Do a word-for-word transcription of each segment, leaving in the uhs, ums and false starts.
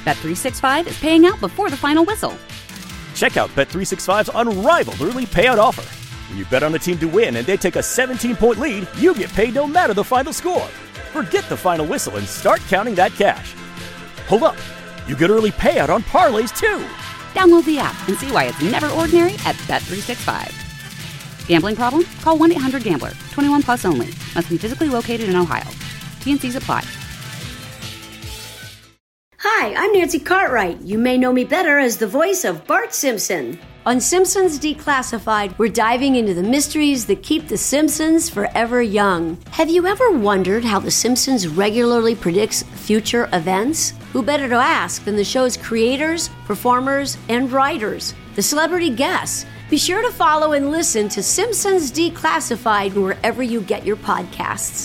Bet three sixty-five is paying out before the final whistle. Check out Bet three sixty-five's unrivaled early payout offer. When you bet on a team to win and they take a seventeen-point lead, you get paid no matter the final score. Forget the final whistle and start counting that cash. Hold up. You get early payout on parlays, too. Download the app and see why it's never ordinary at Bet three sixty-five. Gambling problem? Call one eight hundred gambler. twenty-one plus only. Must be physically located in Ohio. T N Cs apply. Hi, I'm Nancy Cartwright. You may know me better as the voice of Bart Simpson. On Simpsons Declassified, we're diving into the mysteries that keep the Simpsons forever young. Have you ever wondered how The Simpsons regularly predicts future events? Who better to ask than the show's creators, performers, and writers, the celebrity guests? Be sure to follow and listen to Simpsons Declassified wherever you get your podcasts.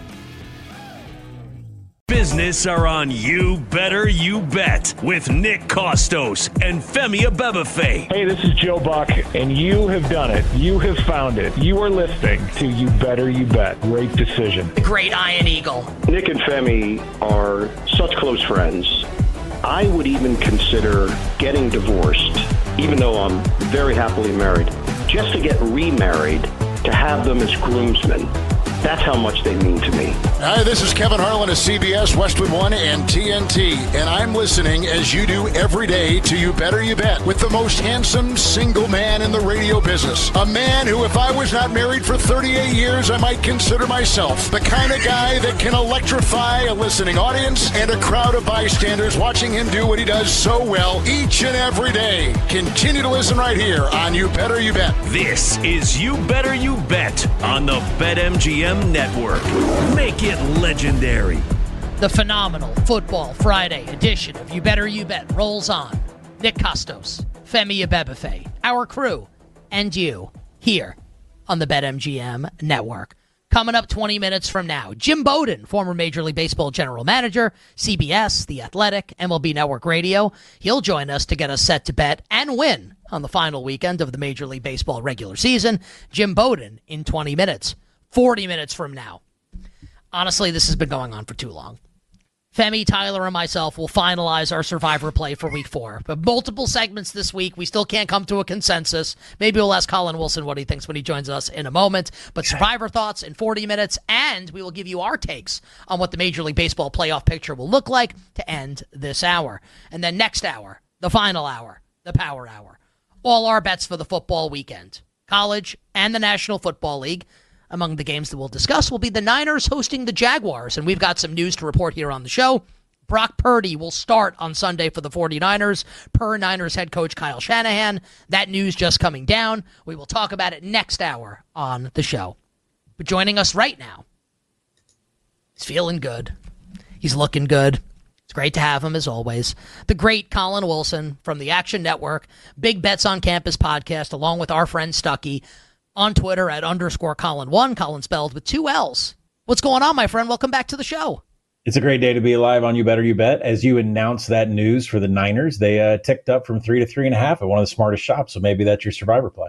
Business are on You Better You Bet with Nick Kostos and Femi Abebefe. Hey, this is Joe Buck, and you have done it. You have found it. You are listening to You Better You Bet. Great decision. Great Iron Eagle. Nick and Femi are such close friends. I would even consider getting divorced, even though I'm very happily married, just to get remarried, to have them as groomsmen. That's how much they mean to me. Hi, this is Kevin Harlan of C B S, Westwood One, and T N T, and I'm listening as you do every day to You Better You Bet with the most handsome single man in the radio business. A man who, if I was not married for thirty-eight years, I might consider myself the kind of guy that can electrify a listening audience and a crowd of bystanders watching him do what he does so well each and every day. Continue to listen right here on You Better You Bet. This is You Better You Bet on the BetMGM Network. Make it legendary. The phenomenal Football Friday edition of You Better You Bet rolls on. Nick Kostos, Femi Abebefe, our crew, and you here on the BetMGM Network. Coming up twenty minutes from now, Jim Bowden, former Major League Baseball general manager, C B S, The Athletic, M L B Network Radio. He'll join us to get us set to bet and win on the final weekend of the Major League Baseball regular season. Jim Bowden in twenty minutes. forty minutes from now. Honestly, this has been going on for too long. Femi, Tyler, and myself will finalize our Survivor play for week four. But multiple segments this week. We still can't come to a consensus. Maybe we'll ask Colin Wilson what he thinks when he joins us in a moment. But Survivor thoughts in forty minutes, and we will give you our takes on what the Major League Baseball playoff picture will look like to end this hour. And then next hour, the final hour, the Power Hour. All our bets for the football weekend. College and the National Football League. Among the games that we'll discuss will be the Niners hosting the Jaguars, and we've got some news to report here on the show. Brock Purdy will start on Sunday for the 49ers, per Niners head coach Kyle Shanahan. That news just coming down. We will talk about it next hour on the show. But joining us right now, he's feeling good. He's looking good. It's great to have him, as always. The great Colin Wilson from the Action Network, Big Bets on Campus podcast, along with our friend Stuckey. On Twitter at underscore Colin one, Colin spelled with two L's. What's going on, my friend? Welcome back to the show. It's a great day to be alive on You Better You Bet. As you announced that news for the Niners, they uh, ticked up from three to three and a half at one of the smartest shops. So maybe that's your Survivor play.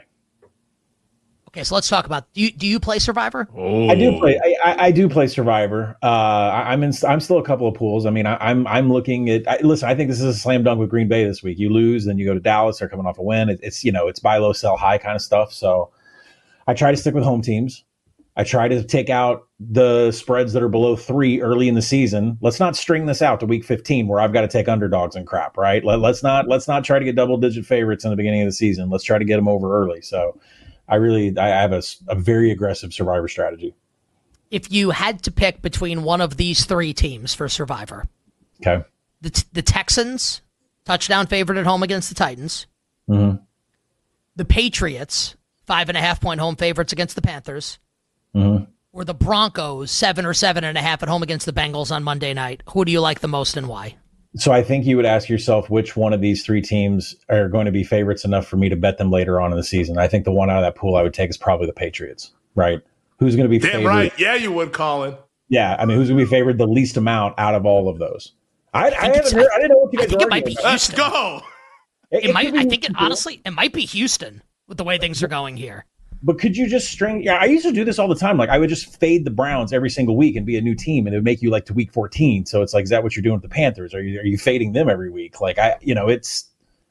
Okay, so let's talk about. Do you do you play Survivor? Oh. I do play. I, I, I do play Survivor. Uh, I, I'm in. I'm still a couple of pools. I mean, I, I'm I'm looking at. I, listen, I think this is a slam dunk with Green Bay this week. You lose, then you go to Dallas. They're coming off a win. It, it's you know it's buy low, sell high kind of stuff. So. I try to stick with home teams. I try to take out the spreads that are below three early in the season. Let's not string this out to week fifteen where I've got to take underdogs and crap, right? Let, let's not let's not try to get double digit favorites in the beginning of the season. Let's try to get them over early. So I really I have a, a very aggressive Survivor strategy. If you had to pick between one of these three teams for Survivor, okay, the, the Texans, touchdown favorite at home against the Titans, mm-hmm. the Patriots, five and a half point home favorites against the Panthers, mm-hmm. or the Broncos, seven or seven and a half at home against the Bengals on Monday night. Who do you like the most and why? So I think you would ask yourself which one of these three teams are going to be favorites enough for me to bet them later on in the season. I think the one out of that pool I would take is probably the Patriots, right? Who's going to be Damn favored? right. Yeah, you would, Colin. Yeah, I mean, who's going to be favored the least amount out of all of those? I, I, I haven't heard, I didn't know what you guys I think were it might be about. Let's Houston. go. It, It might. could be I think it Houston. honestly, it might be Houston with the way things are going here. But could you just string? Yeah, I used to do this all the time. Like I would just fade the Browns every single week and be a new team, and it would make you like to week fourteen. So it's like, is that what you're doing with the Panthers? Are you are you fading them every week? Like I, you know, it's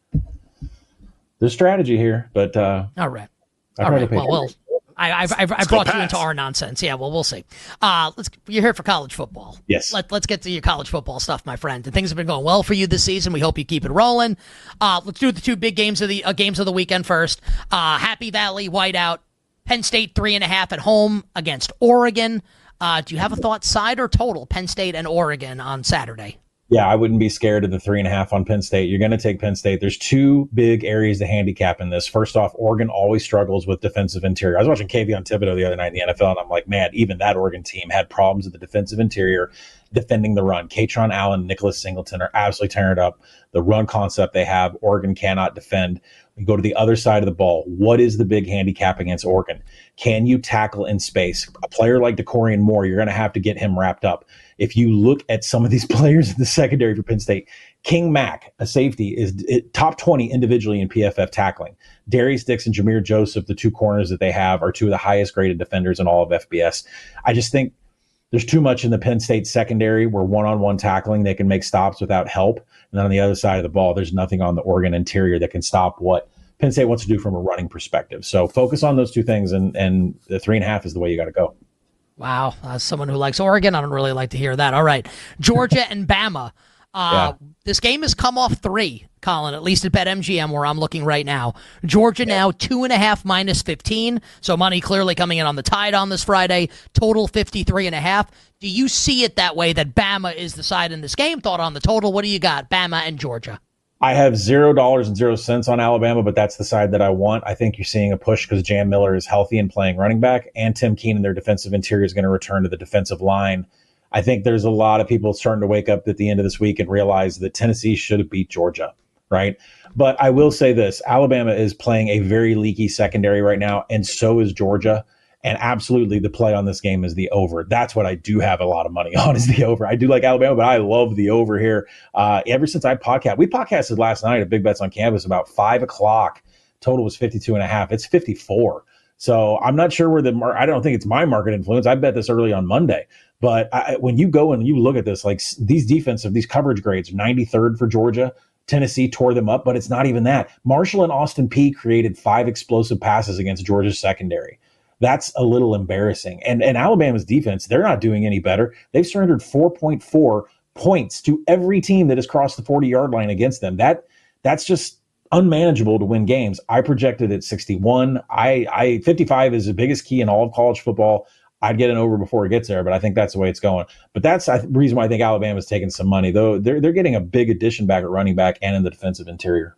there's strategy here. But uh, all right, I'd all right. pay Well, well, I, I've I've, I've brought you into our nonsense. Yeah, well, we'll see. Uh, let's. You're here for college football. Yes. Let Let's get to your college football stuff, my friend. And things have been going well for you this season. We hope you keep it rolling. Uh, let's do the two big games of the uh, games of the weekend first. Uh, Happy Valley Whiteout. Penn State three and a half at home against Oregon. Uh, do you have a thought, side or total, Penn State and Oregon on Saturday? Yeah, I wouldn't be scared of the three and a half on Penn State. You're going to take Penn State. There's two big areas to handicap in this. First off, Oregon always struggles with defensive interior. I was watching K'Von Thibodeau the other night in the N F L, and I'm like, man, even that Oregon team had problems with the defensive interior defending the run. Katron Allen, Nicholas Singleton are absolutely tearing it up. The run concept they have, Oregon cannot defend. We go to the other side of the ball. What is the big handicap against Oregon? Can you tackle in space? A player like DeCorian Moore, you're going to have to get him wrapped up. If you look at some of these players in the secondary for Penn State, King Mack, a safety, is top twenty individually in P F F tackling. Darius Dix and Jameer Joseph, the two corners that they have, are two of the highest graded defenders in all of F B S. I just think there's too much in the Penn State secondary where one-on-one tackling, they can make stops without help. And then on the other side of the ball, there's nothing on the Oregon interior that can stop what Penn State wants to do from a running perspective. So focus on those two things, and, and the three and a half is the way you got to go. Wow. As someone who likes Oregon, I don't really like to hear that. All right. Georgia and Bama. Uh, yeah. This game has come off three, Colin, at least at BetMGM where I'm looking right now. Georgia yeah. now two and a half minus fifteen. So money clearly coming in on the Tide on this Friday. Total fifty-three and a half. Do you see it that way, that Bama is the side in this game? Thought on the total. What do you got? Bama and Georgia. I have zero dollars and zero cents on Alabama, but that's the side that I want. I think you're seeing a push because Jam Miller is healthy and playing running back, and Tim Keenan, their defensive interior, is going to return to the defensive line. I think there's a lot of people starting to wake up at the end of this week and realize that Tennessee should have beat Georgia, right? But I will say this, Alabama is playing a very leaky secondary right now, and so is Georgia. And absolutely the play on this game is the over. That's what I do have a lot of money on, is the over. I do like Alabama, but I love the over here. Uh, ever since I podcast, we podcasted last night at Big Bets on Campus about five o'clock. Total was fifty-two and a half. It's fifty-four. So I'm not sure where the mar- I don't think it's my market influence. I bet this early on Monday. But I, when you go and you look at this, like these defensive, these coverage grades, ninety-third for Georgia. Tennessee tore them up, but it's not even that. Marshall and Austin Peay created five explosive passes against Georgia's secondary. That's a little embarrassing. And and Alabama's defense, they're not doing any better. They've surrendered four point four points to every team that has crossed the forty-yard line against them. That that's just unmanageable to win games. I projected at sixty-one. I, I fifty-five is the biggest key in all of college football. I'd get an over before it gets there, but I think that's the way it's going. But that's the reason why I think Alabama's taking some money, though. They're they're getting a big addition back at running back and in the defensive interior.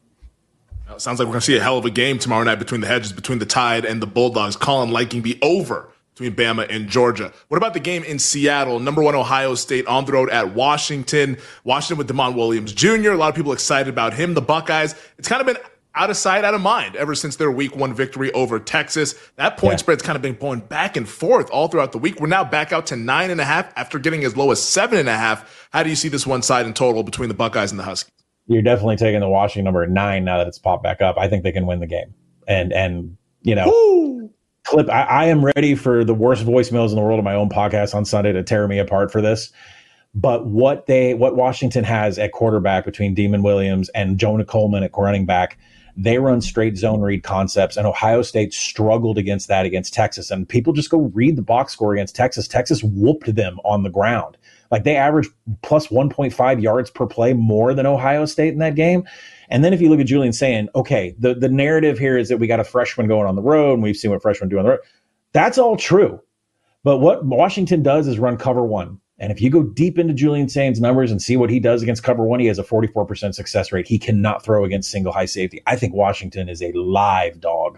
It sounds like we're going to see a hell of a game tomorrow night between the hedges, between the Tide and the Bulldogs. Colin liking the over between Bama and Georgia. What about the game in Seattle? Number one Ohio State on the road at Washington. Washington with DeMont Williams Junior A lot of people excited about him. The Buckeyes, it's kind of been out of sight, out of mind ever since their week one victory over Texas. That point yeah. spread's kind of been going back and forth all throughout the week. We're now back out to nine and a half after getting as low as seven and a half. How do you see this one side in total between the Buckeyes and the Huskies? You're definitely taking the Washington number at nine now that it's popped back up. I think they can win the game. And, and you know, Woo! clip. I, I am ready for the worst voicemails in the world of my own podcast on Sunday to tear me apart for this. But what they, what Washington has at quarterback between Demon Williams and Jonah Coleman at running back, they run straight zone read concepts, and Ohio State struggled against that against Texas. And people just go read the box score against Texas. Texas whooped them on the ground. Like they averaged plus one point five yards per play more than Ohio State in that game. And then if you look at Julian saying, okay, the, the narrative here is that we got a freshman going on the road, and we've seen what freshmen do on the road. That's all true. But what Washington does is run cover one. And if you go deep into Julian Sain's numbers and see what he does against cover one, he has a forty-four percent success rate. He cannot throw against single high safety. I think Washington is a live dog.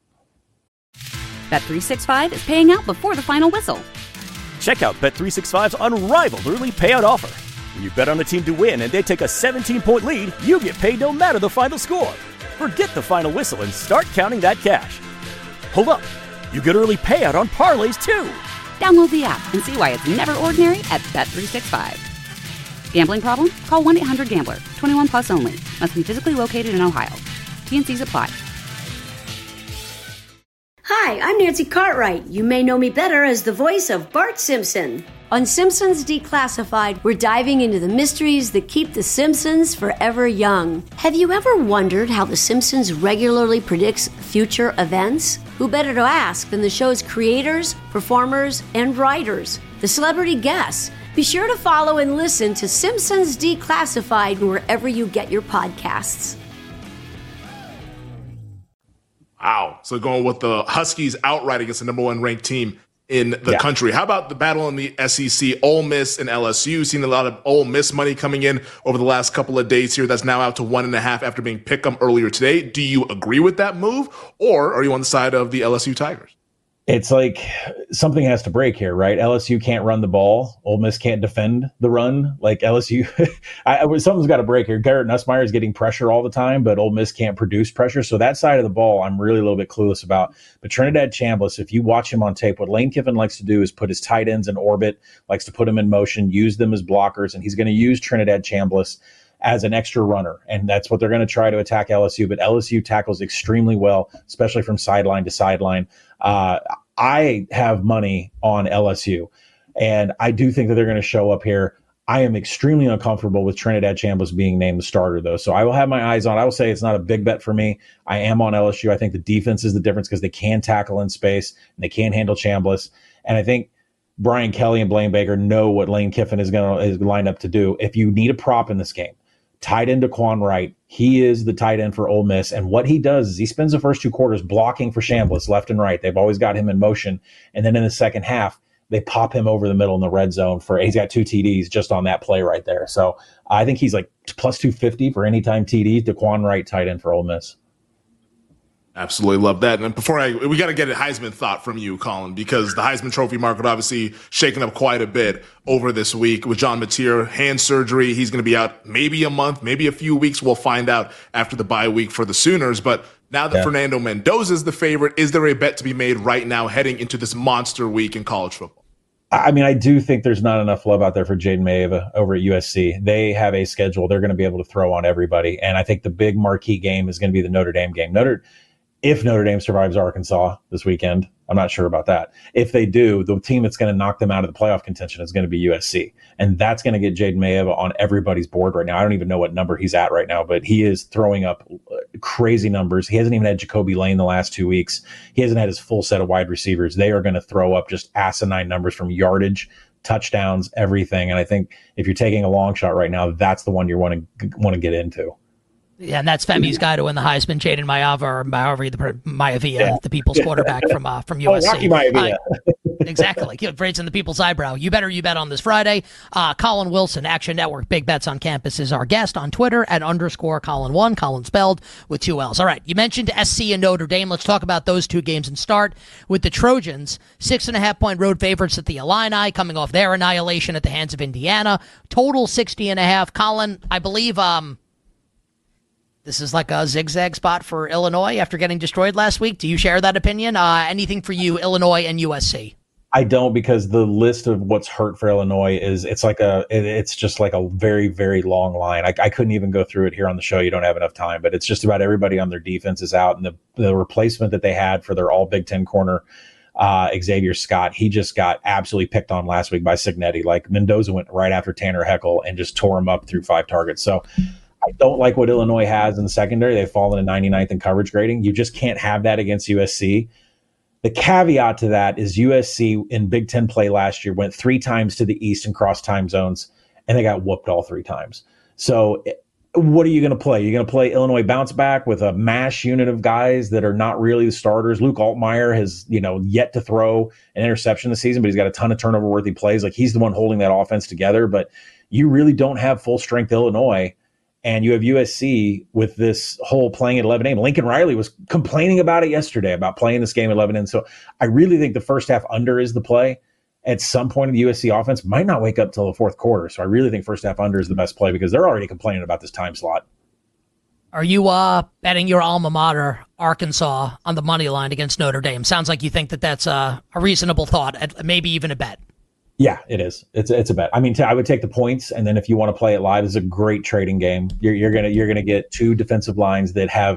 Bet three sixty-five is paying out before the final whistle. Check out Bet three sixty-five's unrivaled early payout offer. When you bet on a team to win and they take a seventeen-point lead, you get paid no matter the final score. Forget the final whistle and start counting that cash. Hold up. You get early payout on parlays, too. Download the app and see why it's never ordinary at Bet three sixty-five. Gambling problem? Call one eight hundred gambler. twenty-one plus only. Must be physically located in Ohio. T and C's apply. Hi, I'm Nancy Cartwright. You may know me better as the voice of Bart Simpson. On Simpsons Declassified, we're diving into the mysteries that keep The Simpsons forever young. Have you ever wondered how The Simpsons regularly predicts future events? Who better to ask than the show's creators, performers, and writers, the celebrity guests? Be sure to follow and listen to Simpsons Declassified wherever you get your podcasts. Wow. So going with the Huskies outright against the number one ranked team in the yeah. country. How about the battle in the S E C, Ole Miss and L S U? Seen a lot of Ole Miss money coming in over the last couple of days here. That's now out to one and a half after being picked up earlier today. Do you agree with that move, or are you on the side of the L S U Tigers? It's like something has to break here, right? L S U can't run the ball. Ole Miss can't defend the run. Like L S U, I, I, something's got to break here. Garrett Nussmeier is getting pressure all the time, but Ole Miss can't produce pressure. So that side of the ball, I'm really a little bit clueless about. But Trinidad Chambliss, if you watch him on tape, what Lane Kiffin likes to do is put his tight ends in orbit, likes to put them in motion, use them as blockers, and he's going to use Trinidad Chambliss as an extra runner. And that's what they're going to try to attack L S U. But L S U tackles extremely well, especially from sideline to sideline. Uh, I have money on L S U, and I do think that they're going to show up here. I am extremely uncomfortable with Trinidad Chambliss being named the starter, though. So I will have my eyes on. I will say it's not a big bet for me. I am on L S U. I think the defense is the difference because they can tackle in space and they can handle Chambliss. And I think Brian Kelly and Blaine Baker know what Lane Kiffin is going to is lined up to do. If you need a prop in this game, tight end Daquan Wright, he is the tight end for Ole Miss. And what he does is he spends the first two quarters blocking for Chambliss left and right. They've always got him in motion. And then in the second half, they pop him over the middle in the red zone for, he's got two T Ds just on that play right there. So I think he's like plus two fifty for anytime T D. Daquan Wright, tight end for Ole Miss. Absolutely love that. And before I, we got to get a Heisman thought from you, Colin, because the Heisman Trophy market obviously shaking up quite a bit over this week with John Mateer, hand surgery. He's going to be out maybe a month, maybe a few weeks. We'll find out after the bye week for the Sooners. But now that yeah. Fernando Mendoza is the favorite, is there a bet to be made right now heading into this monster week in college football? I mean, I do think there's not enough love out there for Jaden Maiava over at U S C. They have a schedule they're going to be able to throw on everybody. And I think the big marquee game is going to be the Notre Dame game. Notre If Notre Dame survives Arkansas this weekend, I'm not sure about that. If they do, the team that's going to knock them out of the playoff contention is going to be U S C. And that's going to get Jaden Maiava on everybody's board right now. I don't even know what number he's at right now, but he is throwing up crazy numbers. He hasn't even had Jacoby Lane the last two weeks. He hasn't had his full set of wide receivers. They are going to throw up just asinine numbers from yardage, touchdowns, everything. And I think if you're taking a long shot right now, that's the one you want to want to get into. Yeah, and that's Femi's guy to win the Heisman, Jaden Maiava, or Maiava, the Maivia, yeah. the people's quarterback from uh, from U S C. Oh, Rocky Maivia. Uh, exactly. Raising the people's eyebrow. You better, you bet on this Friday. Uh, Colin Wilson, Action Network, Big Bets on Campus, is our guest on Twitter at underscore Colin one, Colin spelled with two L's. All right, you mentioned S C and Notre Dame. Let's talk about those two games and start with the Trojans. Six and a half point road favorites at the Illini, coming off their annihilation at the hands of Indiana. Total sixty and a half. Colin, I believe... um. This is like a zigzag spot for Illinois after getting destroyed last week. Do you share that opinion? Uh, anything for you, Illinois and U S C? I don't, because the list of what's hurt for Illinois is it's like a it, it's just like a very, very long line. I, I couldn't even go through it here on the show. You don't have enough time, but it's just about everybody on their defense is out, and the the replacement that they had for their all Big Ten corner, uh, Xavier Scott, he just got absolutely picked on last week by Cignetti. Like Mendoza went right after Tanner Heckel and just tore him up through five targets. So I don't like what Illinois has in the secondary. They've fallen to ninety-ninth in coverage grading. You just can't have that against U S C. The caveat to that is U S C in Big Ten play last year went three times to the east and crossed time zones, and they got whooped all three times. So what are you going to play? You're going to play Illinois bounce back with a mash unit of guys that are not really the starters. Luke Altmaier has, you know, yet to throw an interception this season, but he's got a ton of turnover-worthy plays. Like, he's the one holding that offense together, but you really don't have full-strength Illinois. And you have U S C with this whole playing at eleven a.m. Lincoln Riley was complaining about it yesterday, about playing this game at eleven a.m. So I really think the first half under is the play. At some point in the U S C offense might not wake up till the fourth quarter. So I really think first half under is the best play because they're already complaining about this time slot. Are you uh, betting your alma mater, Arkansas, on the money line against Notre Dame? Sounds like you think that that's a, a reasonable thought, maybe even a bet. Yeah, it is. It's it's a bet. I mean, t- I would take the points, and then if you want to play it live, it's a great trading game. You're, you're gonna you're gonna get two defensive lines that have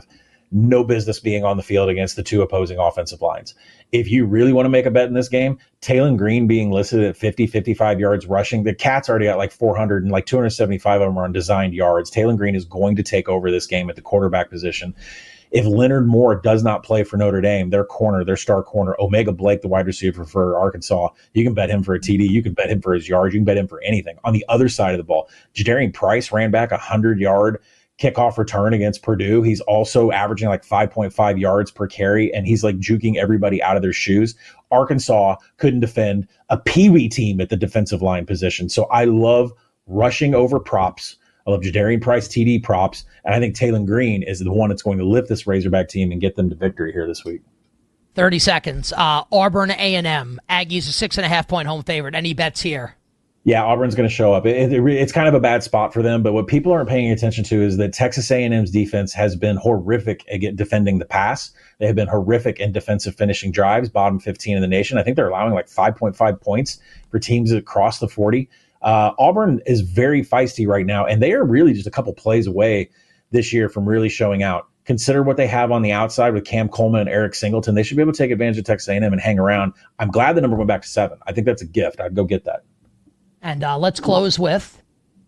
no business being on the field against the two opposing offensive lines. If you really want to make a bet in this game, Taylon Green being listed at fifty, fifty-five yards rushing, the Cats already got like four hundred, and like two hundred seventy-five of them are on designed yards. Taylon Green is going to take over this game at the quarterback position. If Leonard Moore does not play for Notre Dame, their corner, their star corner, Omega Blake, the wide receiver for Arkansas, you can bet him for a T D. You can bet him for his yards. You can bet him for anything. On the other side of the ball, Jadarian Price ran back a hundred-yard kickoff return against Purdue. He's also averaging like five point five yards per carry, and he's like juking everybody out of their shoes. Arkansas couldn't defend a peewee team at the defensive line position. So I love rushing over props. I love Jadarian Price T D props, and I think Taylon Green is the one that's going to lift this Razorback team and get them to victory here this week. thirty seconds. Uh, Auburn A and M. Aggies a six and a half point home favorite. Any bets here? Yeah, Auburn's going to show up. It, it, it's kind of a bad spot for them, but what people aren't paying attention to is that Texas A and M's defense has been horrific at defending the pass. They have been horrific in defensive finishing drives, bottom fifteen in the nation. I think they're allowing like five point five points for teams that cross the forty. Uh, Auburn is very feisty right now, and they are really just a couple plays away this year from really showing out. Consider what they have on the outside with Cam Coleman and Eric Singleton. They should be able to take advantage of Texas A and M and hang around. I'm glad the number went back to seven. I think that's a gift. I'd go get that. And uh, let's close with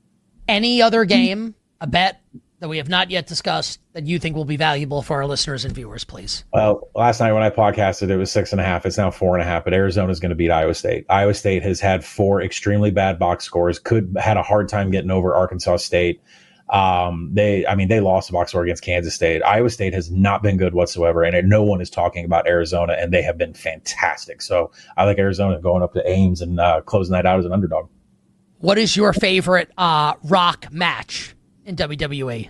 any other game, a bet that we have not yet discussed that you think will be valuable for our listeners and viewers, please. Well, last night when I podcasted, it was six and a half. It's now four and a half, but Arizona's going to beat Iowa State. Iowa State has had four extremely bad box scores, could had a hard time getting over Arkansas State. Um, they, I mean, they lost the box score against Kansas State. Iowa State has not been good whatsoever, and no one is talking about Arizona, and they have been fantastic. So I like Arizona going up to Ames and uh, closing that out as an underdog. What is your favorite uh, Rock match in W W E?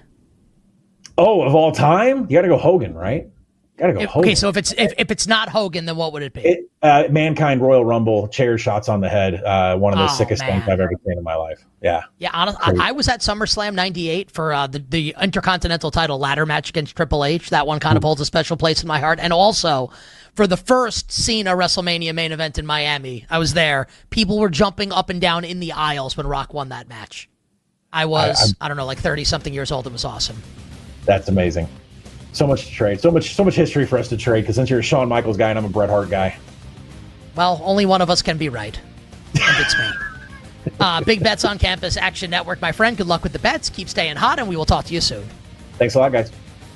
Oh, of all time? You got to go Hogan, right? Got to go if, Hogan. Okay, so if it's if, if it's not Hogan, then what would it be? It, uh, Mankind Royal Rumble, chair shots on the head. Uh, one of the Oh, sickest man. things I've ever seen in my life. Yeah. Yeah, honestly, I, I was at SummerSlam ninety-eight for uh, the, the Intercontinental title ladder match against Triple H. That one kind of holds a special place in my heart. And also, for the first Cena WrestleMania main event in Miami, I was there. People were jumping up and down in the aisles when Rock won that match. I was, I, I don't know, like thirty-something years old. It was awesome. That's amazing. So much to trade. So much so much history for us to trade, because since you're a Shawn Michaels guy and I'm a Bret Hart guy. Well, only one of us can be right. And it's me. Uh, Big Bets on Campus, Action Network, my friend. Good luck with the bets. Keep staying hot, and we will talk to you soon. Thanks a lot, guys.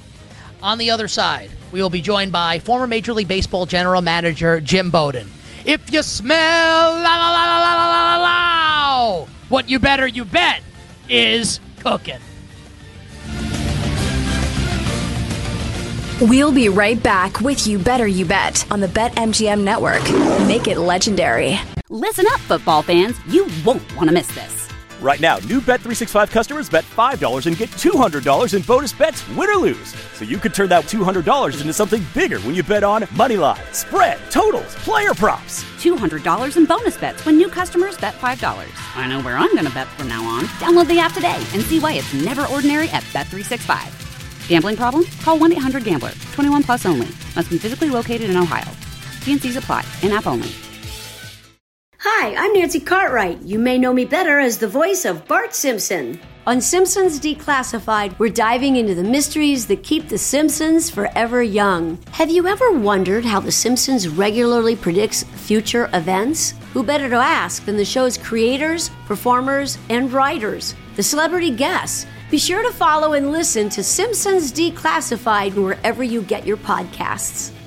On the other side, we will be joined by former Major League Baseball general manager Jim Bowden. If you smell la la la la la la la la, what you better you bet is cooking. We'll be right back with You Better You Bet on the BetMGM Network. Make it legendary. Listen up, football fans. You won't want to miss this. Right now, new Bet three sixty-five customers bet five dollars and get two hundred dollars in bonus bets, win or lose. So you could turn that two hundred dollars into something bigger when you bet on money line, spread, totals, player props. two hundred dollars in bonus bets when new customers bet five dollars. I know where I'm going to bet from now on. Download the app today and see why it's never ordinary at Bet three sixty-five. Gambling problem? Call one eight hundred gambler. twenty-one plus only. Must be physically located in Ohio. T and C's apply. In-app only. Hi, I'm Nancy Cartwright. You may know me better as the voice of Bart Simpson. On Simpsons Declassified, we're diving into the mysteries that keep the Simpsons forever young. Have you ever wondered how the Simpsons regularly predicts future events? Who better to ask than the show's creators, performers, and writers, the celebrity guests? Be sure to follow and listen to Simpsons Declassified wherever you get your podcasts.